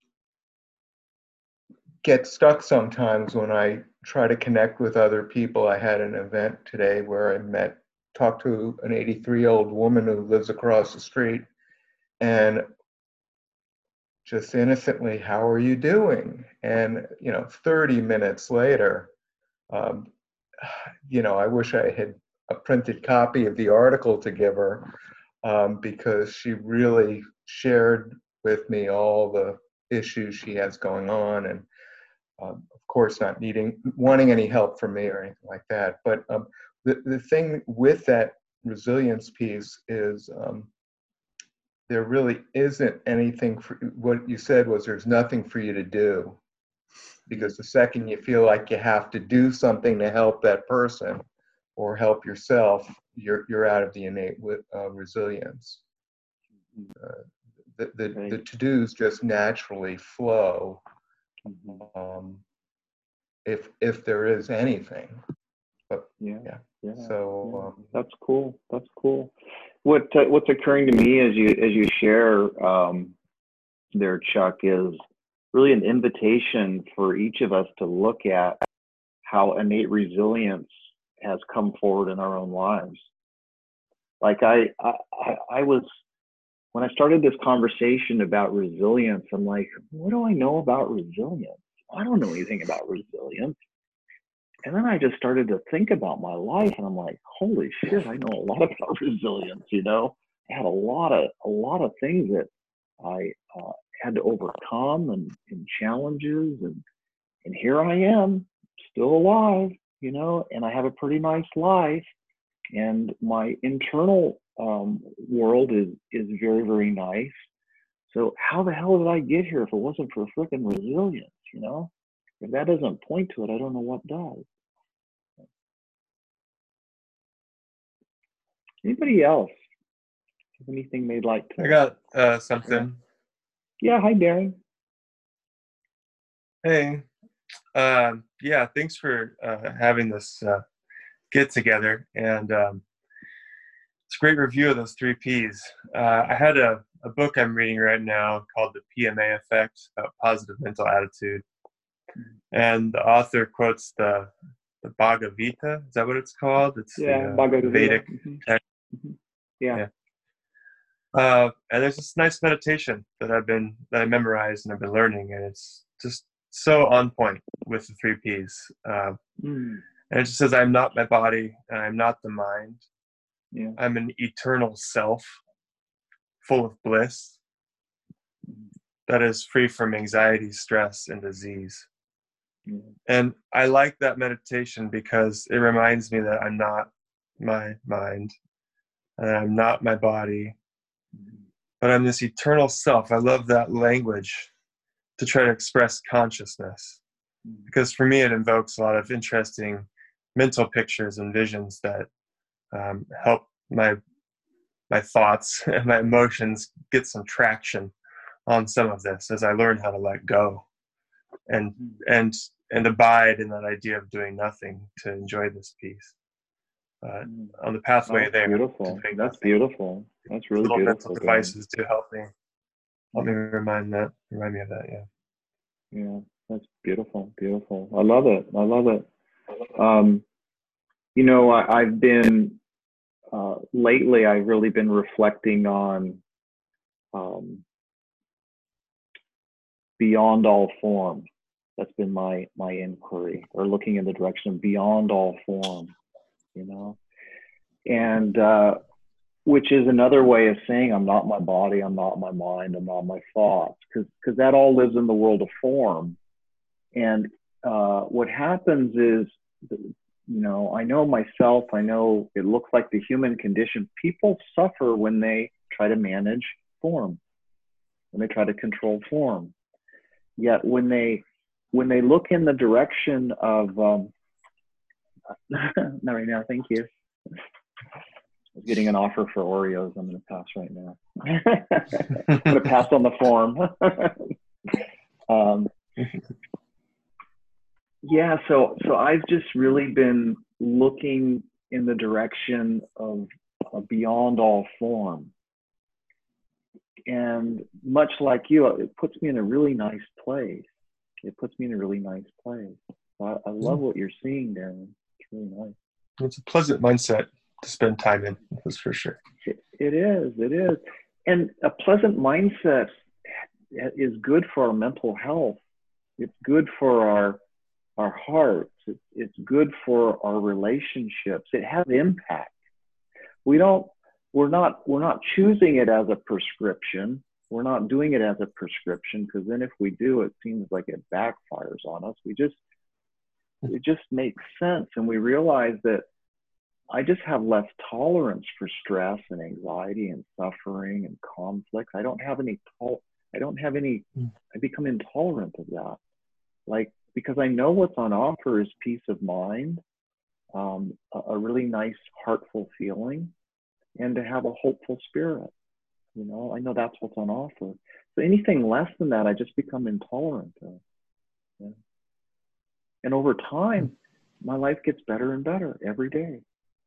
get stuck sometimes when I try to connect with other people. I had an event today where I talked to an 83-year-old woman who lives across the street, and just innocently, how are you doing? And 30 minutes later, I wish I had a printed copy of the article to give her, because she really shared with me all the issues she has going on, and of course not wanting any help from me or anything like that. But the thing with that resilience piece is there really isn't anything what you said was there's nothing for you to do, because the second you feel like you have to do something to help that person or help yourself, you're out of the innate resilience. The to-dos just naturally flow, if there is anything. But so that's cool. That's cool. What's occurring to me as you share there, Chuck, is really an invitation for each of us to look at how innate resilience has come forward in our own lives. Like I was, when I started this conversation about resilience, I'm like, what do I know about resilience? I don't know anything about resilience. And then I just started to think about my life, and I'm like, holy shit, I know a lot about resilience. I had a lot of things that I had to overcome and challenges, and here I am, still alive, and I have a pretty nice life, and my internal world is very, very nice. So how the hell did I get here if it wasn't for freaking resilience? If that doesn't point to it, I don't know what does. Anybody else have anything they'd like to? I got something. Yeah, hi Darren. Hey, thanks for having this get together, and it's a great review of those 3 Ps. I had a book I'm reading right now called The PMA Effect, about positive mental attitude, and the author quotes the Bhagavad Gita. Is that what it's called? It's the Vedic text. Yeah. And there's this nice meditation that I memorized and I've been learning, and it's just so on point with the 3 Ps. And it just says, I'm not my body, and I'm not the mind. Yeah. I'm an eternal self, full of bliss, that is free from anxiety, stress, and disease. And I like that meditation because it reminds me that I'm not my mind, and I'm not my body, but I'm this eternal self. I love that language to try to express consciousness, because for me it invokes a lot of interesting mental pictures and visions that help my thoughts and my emotions get some traction on some of this as I learn how to let go and abide in that idea of doing nothing to enjoy this piece. On the pathway there. Beautiful. That's beautiful. That's really little beautiful. Mental devices do help me. Let me remind me of that. Yeah. Yeah, that's beautiful, beautiful. I love it. I love it. You know, I've been lately. I've really been reflecting on beyond all form. That's been my inquiry, or looking in the direction of beyond all form. You know, and which is another way of saying I'm not my body, I'm not my mind, I'm not my thoughts, because that all lives in the world of form. And what happens is, you know, I know myself, I know it looks like the human condition. People suffer when they try to manage form, when they try to control form. Yet when they look in the direction of, not right now, thank you. I'm getting an offer for Oreos. I'm going to pass right now. I'm going to pass on the form. Yeah, so I've just really been looking in the direction of beyond all form. And much like you, it puts me in a really nice place. It puts me in a really nice place. So I love what you're seeing, Darren. It's really nice. It's a pleasant mindset to spend time in, that's for sure. It is. And a pleasant mindset is good for our mental health. It's good for our hearts. It's good for our relationships. It has impact. We're not choosing it as a prescription. We're not doing it as a prescription, because then if we do, it seems like it backfires on us. It just makes sense, and we realize that I just have less tolerance for stress and anxiety and suffering and conflict. I become intolerant of that. Like, because I know what's on offer is peace of mind, a really nice, heartful feeling, and to have a hopeful spirit. You know, I know that's what's on offer. So anything less than that, I just become intolerant of. Yeah. And over time, my life gets better and better every day.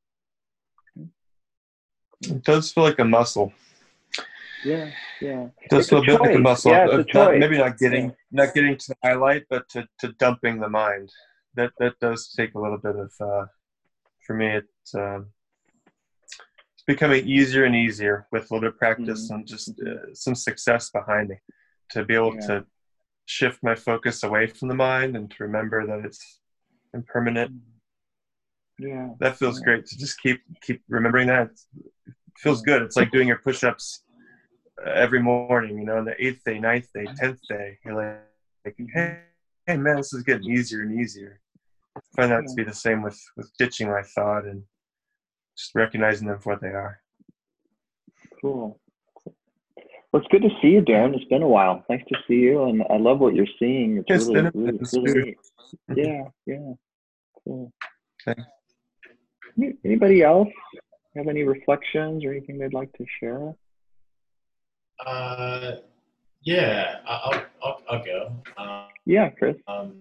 It does feel like a muscle. Yeah. It does feel a bit like a muscle. Yeah, it's a choice. Maybe not getting to the highlight, but to dumping the mind. That does take a little bit of. For me, it's becoming easier and easier with a little bit of practice and just some success behind me, to be able to shift my focus away from the mind and to remember that it's impermanent. Yeah, that feels great to just keep remembering that. It feels good. It's like doing your push-ups every morning, you know, on the 8th day, 9th day, 10th day. You're like hey man, this is getting easier and easier. I find that to be the same with ditching my thought and just recognizing them for what they are. Cool. Well, it's good to see you, Darren. It's been a while. Nice to see you, and I love what you're seeing. It's really neat. Yeah. Cool. Okay. Anybody else have any reflections or anything they'd like to share? Yeah, I'll go. Yeah, Chris.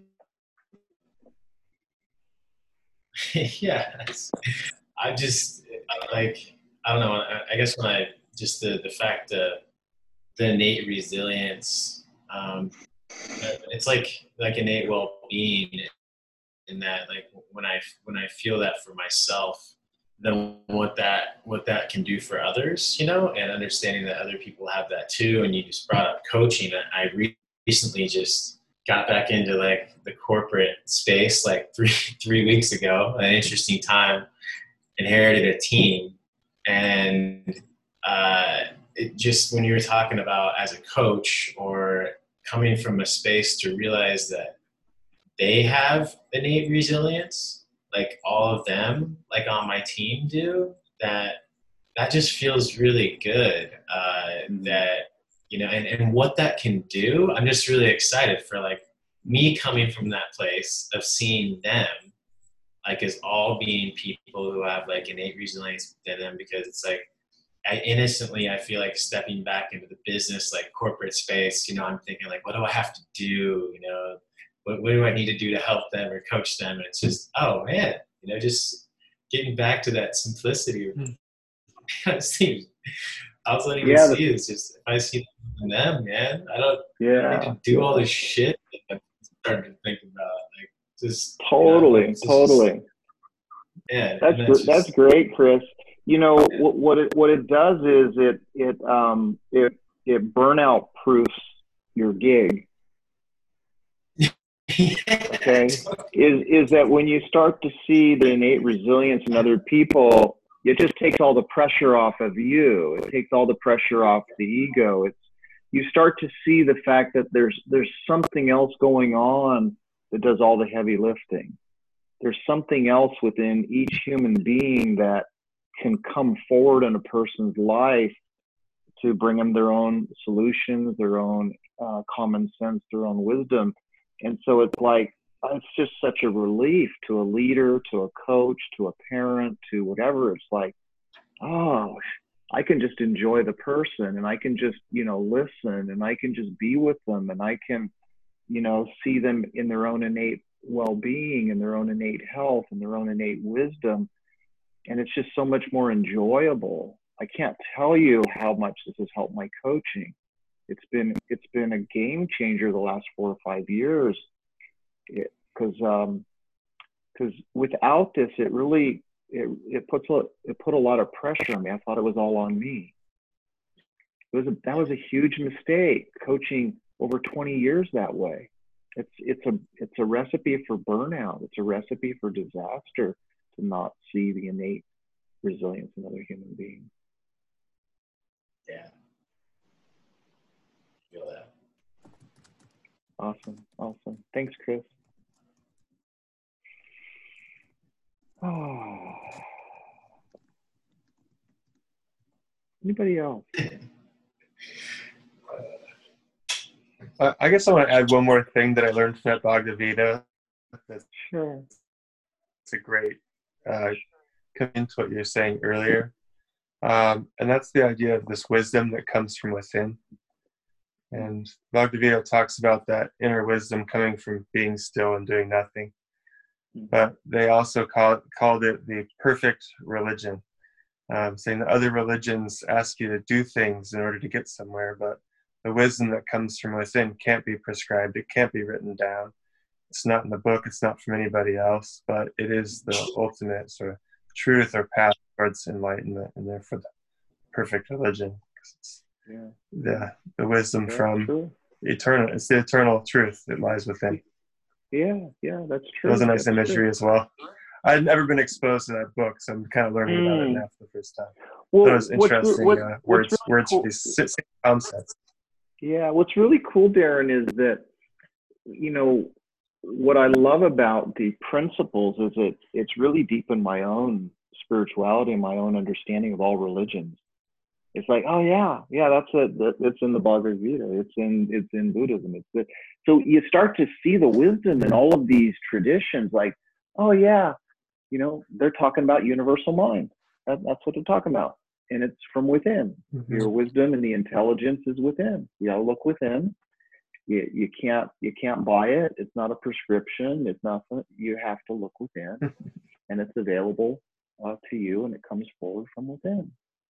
Yeah, I just like, I don't know. I guess when I just the fact that the innate resilience, it's like innate well-being, in that, like when I feel that for myself, then what that can do for others, you know, and understanding that other people have that too. And you just brought up coaching. I recently just got back into like the corporate space like three weeks ago. An interesting time. Inherited a team, and it just, when you were talking about as a coach or coming from a space to realize that they have innate resilience, like all of them, like on my team do, that just feels really good. That, you know, and what that can do, I'm just really excited for like me coming from that place of seeing them like as all being people who have like innate resilience within them, because it's like I feel like stepping back into the business, like corporate space, you know, I'm thinking like, what do I have to do? You know, what do I need to do to help them or coach them? And it's just, oh man, you know, just getting back to that simplicity. It seems I was letting you see it's just, if I see them, man, I don't need to do all this shit that I'm starting to think about. Like, just totally. Yeah, that's great, Chris. You know, what it does is it burnout proofs your gig. Okay, is that when you start to see the innate resilience in other people, it just takes all the pressure off of you. It takes all the pressure off the ego. You start to see the fact that there's something else going on that does all the heavy lifting. There's something else within each human being that can come forward in a person's life to bring them their own solutions, their own common sense, their own wisdom. And so it's like, it's just such a relief to a leader, to a coach, to a parent, to whatever. It's like, oh, I can just enjoy the person, and I can just, listen, and I can just be with them, and I can, see them in their own innate well-being and their own innate health and their own innate wisdom. And it's just so much more enjoyable. I can't tell you how much this has helped my coaching. It's been a game changer the last 4 or 5 years, because without this, it put a lot of pressure on me. I thought it was all on me. That was a huge mistake, coaching over 20 years that way. It's a recipe for burnout. It's a recipe for disaster to not see the innate resilience in other human beings. Yeah. Feel that. Awesome. Thanks, Chris. Oh. Anybody else? I guess I want to add one more thing that I learned from that Bhagavad Gita. Sure. It's a great come into what you were saying earlier. And that's the idea of this wisdom that comes from within. And Bhagavad Gita talks about that inner wisdom coming from being still and doing nothing. But they also called it the perfect religion, saying that other religions ask you to do things in order to get somewhere, but the wisdom that comes from within can't be prescribed. It can't be written down. It's not in the book. It's not from anybody else, but it is the ultimate sort of truth or path towards enlightenment, and therefore the perfect religion. It's the wisdom from eternal. It's the eternal truth that lies within. Yeah, that's true. It was a nice imagery as well. I'd never been exposed to that book, so I'm kind of learning about it now for the first time. Well, it was interesting words for these same concepts. Yeah, what's really cool, Darren, is that, what I love about the principles is it's really deep in my own spirituality and my own understanding of all religions. It's like, oh yeah, that's it. It's in the Bhagavad Gita. It's in Buddhism. So you start to see the wisdom in all of these traditions. Like, oh yeah, they're talking about universal mind. That's what they're talking about, and it's from within. Mm-hmm. Your wisdom and the intelligence is within. You gotta look within. You can't buy it. It's not a prescription. It's nothing. You have to look within, and it's available to you, and it comes forward from within.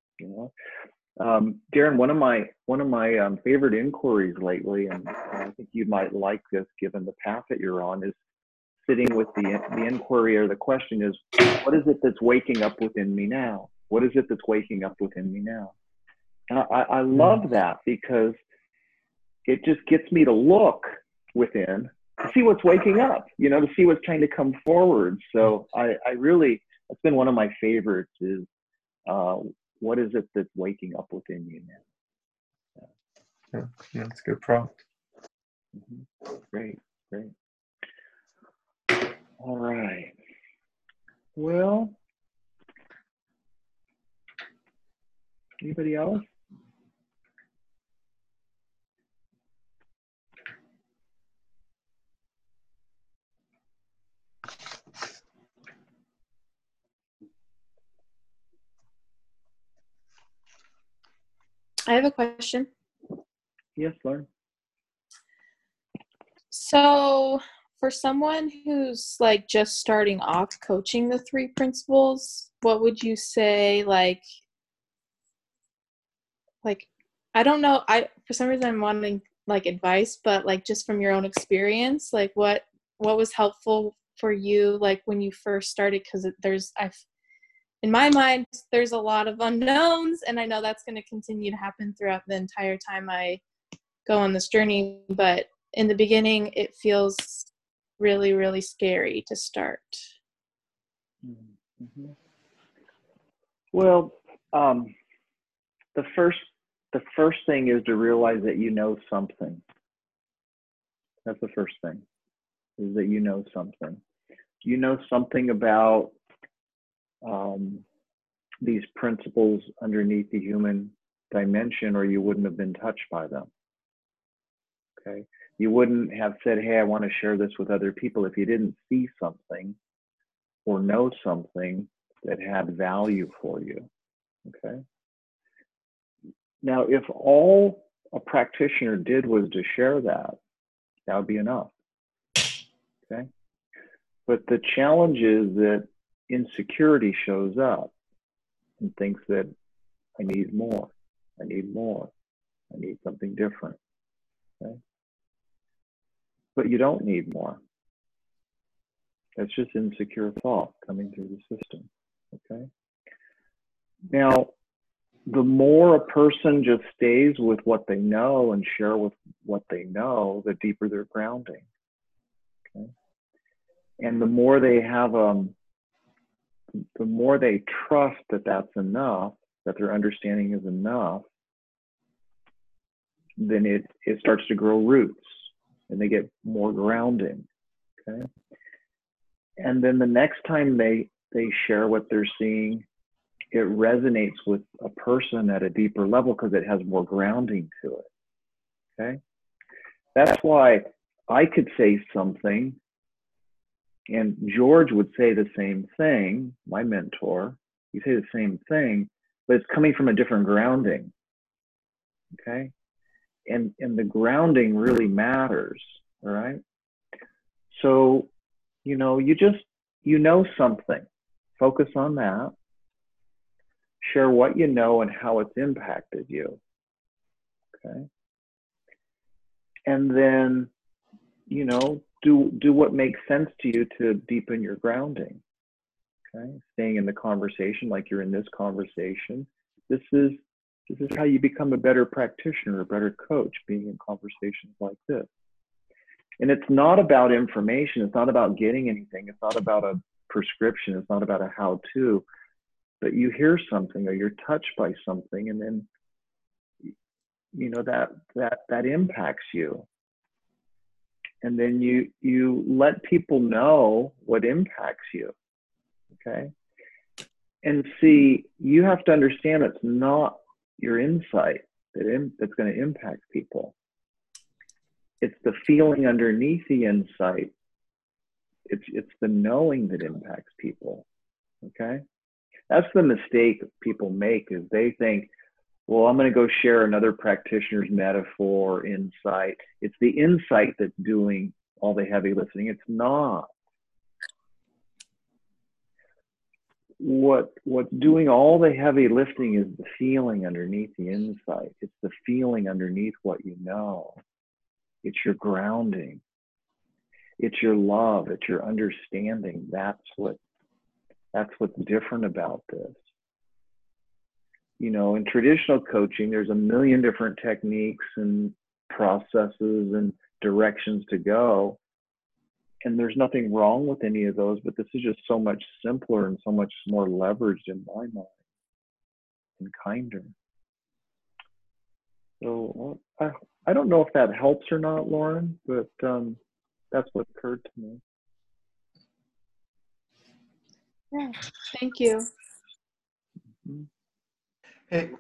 Darren, one of my favorite inquiries lately, and I think you might like this given the path that you're on, is sitting with the inquiry, or the question is, what is it that's waking up within me now? What is it that's waking up within me now? And I love that, because it just gets me to look within to see what's waking up, to see what's trying to come forward. So I really, that's been one of my favorites, is what is it that's waking up within you now? Yeah, that's a good prompt. Mm-hmm. Great. All right. Well, anybody else? I have a question. Yes, Lauren. So for someone who's like just starting off coaching the 3 principles, what would you say, like, like, I don't know, for some reason I'm wanting like advice, but like just from your own experience, like what was helpful for you, like when you first started? Because in my mind, there's a lot of unknowns, and I know that's going to continue to happen throughout the entire time I go on this journey. But in the beginning, it feels really, really scary to start. Mm-hmm. Well, the first thing is to realize that you know something. That's the first thing, is that you know something. You know something about these principles underneath the human dimension, or you wouldn't have been touched by them. Okay, you wouldn't have said, hey, I want to share this with other people, if you didn't see something or know something that had value for you. Okay, now if all a practitioner did was to share that, that would be enough. Okay, but the challenge is that insecurity shows up and thinks that I need more, I need more, I need something different. Okay, but you don't need more. That's just insecure thought coming through the system. Okay, now the more a person just stays with what they know and share with what they know, the deeper their grounding. Okay, and the more they have the more they trust that that's enough, that their understanding is enough, then it starts to grow roots and they get more grounding. Okay, and then the next time they share what they're seeing, it resonates with a person at a deeper level because it has more grounding to it. Okay, that's why I could say something and George would say the same thing, my mentor, he'd say the same thing, but it's coming from a different grounding. Okay, and the grounding really matters. All right, so you know something, focus on that, share what you know and how it's impacted you. Okay, and then do what makes sense to you to deepen your grounding. Okay, staying in the conversation like you're in this conversation. This is how you become a better practitioner, a better coach, being in conversations like this. And it's not about information. It's not about getting anything. It's not about a prescription. It's not about a how-to. But you hear something or you're touched by something, and then that impacts you. And then you let people know what impacts you. Okay, and see, you have to understand it's not your insight that's going to impact people. It's the feeling underneath the insight. It's the knowing that impacts people. Okay, that's the mistake people make, is they think, well, I'm going to go share another practitioner's metaphor, insight. It's the insight that's doing all the heavy lifting. It's not. What's doing all the heavy lifting is the feeling underneath the insight. It's the feeling underneath what you know. It's your grounding. It's your love. It's your understanding. That's what's different about this. In traditional coaching, there's a million different techniques and processes and directions to go. And there's nothing wrong with any of those, but this is just so much simpler and so much more leveraged in my mind and kinder. So I don't know if that helps or not, Lauren, but that's what occurred to me. Yeah, thank you. Mm-hmm. Hey,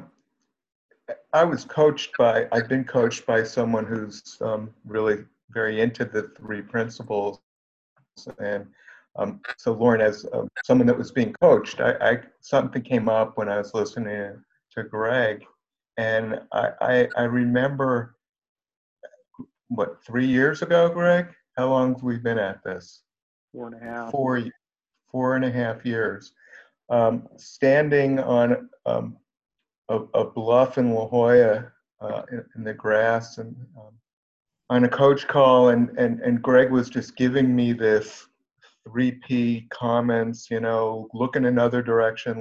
I've been coached by someone who's really very into the three principles. And so Lauren, as someone that was being coached, something came up when I was listening to Greg, and I remember, 3 years ago, Greg? How long have we been at this? 4.5. 4.5 years. Standing on a bluff in La Jolla in the grass, and on a coach call, and Greg was just giving me this 3P comments, you know, look in another direction,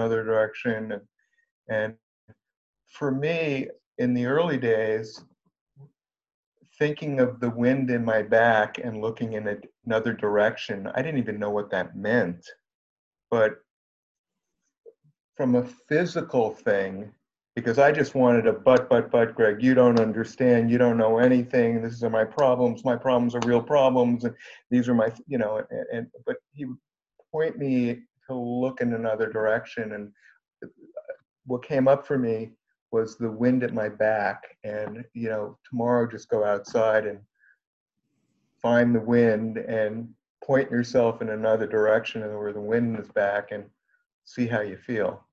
and for me, in the early days, thinking of the wind in my back and looking in another direction, I didn't even know what that meant. But from a physical thing, because I just wanted a but, Greg, you don't understand, you don't know anything, these are my problems are real problems, and these are my, you know, but he would point me to look in another direction, and what came up for me was the wind at my back, and, you know, tomorrow just go outside and find the wind and point yourself in another direction and where the wind is back and see how you feel.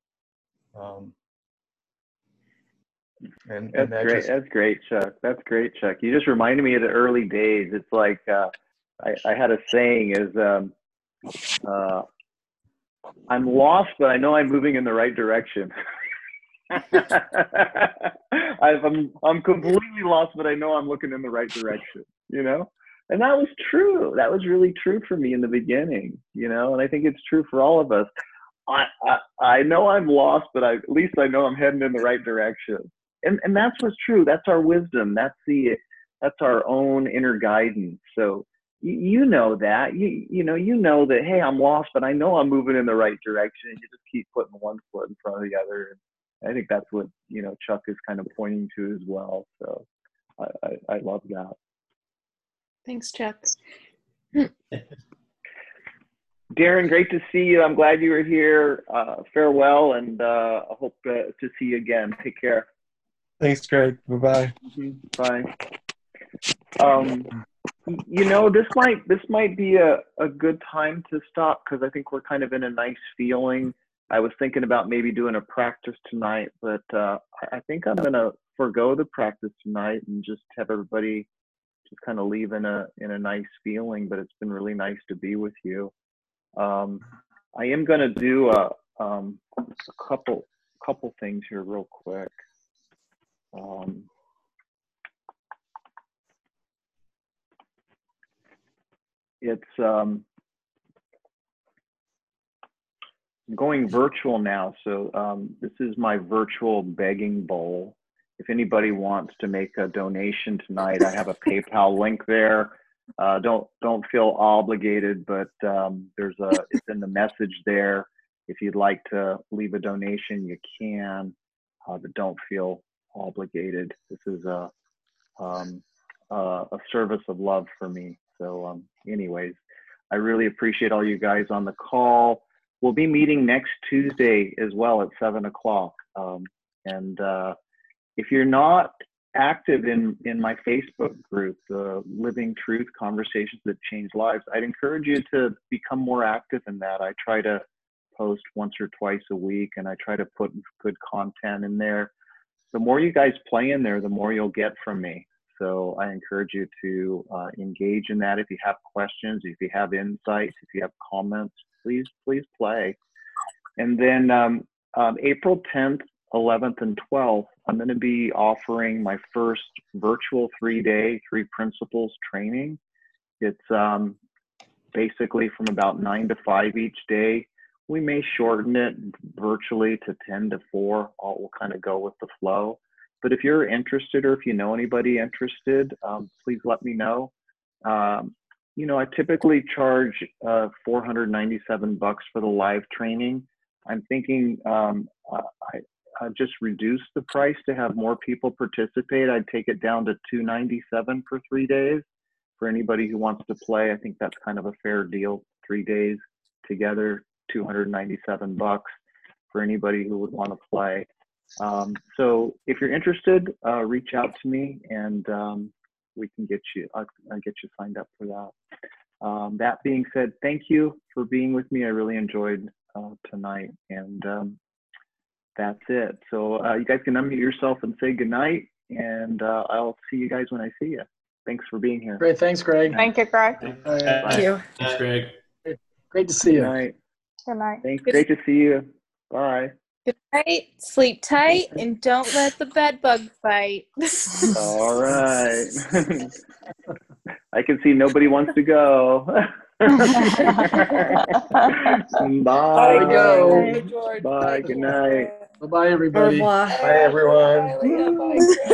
That's great. That's great, Chuck. That's great, Chuck. You just reminded me of the early days. It's like I had a saying is I'm lost, but I know I'm moving in the right direction. I'm completely lost, but I know I'm looking in the right direction, you know? And that was true. That was really true for me in the beginning, you know? And I think it's true for all of us. I know I'm lost, but at least I know I'm heading in the right direction. And that's what's true. That's our wisdom. That's our own inner guidance. So you know that. You know that, hey, I'm lost, but I know I'm moving in the right direction. You just keep putting one foot in front of the other. And I think that's what, you know, Chuck is kind of pointing to as well. So I love that. Thanks, Chuck. Darren, great to see you. I'm glad you were here. Farewell, and I hope to see you again. Take care. Thanks, Greg. Bye-bye. Bye. You know, this might be a good time to stop, because I think we're kind of in a nice feeling. I was thinking about maybe doing a practice tonight, but I think I'm going to forego the practice tonight and just have everybody just kind of leave in a nice feeling. But it's been really nice to be with you. I am going to do a couple things here real quick. It's I'm going virtual now, so this is my virtual begging bowl. If anybody wants to make a donation tonight, I have a PayPal link there. Don't feel obligated, but it's in the message there. If you'd like to leave a donation, you can, but don't feel obligated. This is a service of love for me. So anyways, I really appreciate all you guys on the call. We'll be meeting next Tuesday as well at 7 o'clock. And if you're not active in my Facebook group, the Living Truth Conversations That Change Lives, I'd encourage you to become more active in that. I try to post once or twice a week, and I try to put good content in there. The more you guys play in there, the more you'll get from me. So I encourage you to engage in that. If you have questions, if you have insights, if you have comments, please play. And then April 10th, 11th, and 12th, I'm going to be offering my first virtual 3-day 3 principles training. It's basically from about 9 to 5 each day. We may shorten it virtually to 10 to 4. We'll kind of go with the flow. But if you're interested, or if you know anybody interested, please let me know. You know, I typically charge $497 for the live training. I'm thinking I just reduce the price to have more people participate. I'd take it down to $297 for 3 days. For anybody who wants to play, I think that's kind of a fair deal. 3 days together, $297 for anybody who would want to play. So if you're interested, reach out to me, and we can get you. I'll get you signed up for that. That being said, thank you for being with me. I really enjoyed tonight, and that's it. So you guys can unmute yourself and say goodnight, and I'll see you guys when I see you. Thanks for being here. Great. Thanks, Greg. Thank you, Greg. Thank you. Thanks, Greg. Great to see you. Good night. Good night. Thanks. Great to see you. Bye. Good night, sleep tight, and don't let the bed bug bite. All right. I can see nobody wants to go. Bye. Go. Bye. Good night. Bye-bye, Au everybody. revoir. Bye, everyone. Bye, Leah. Bye, Chris.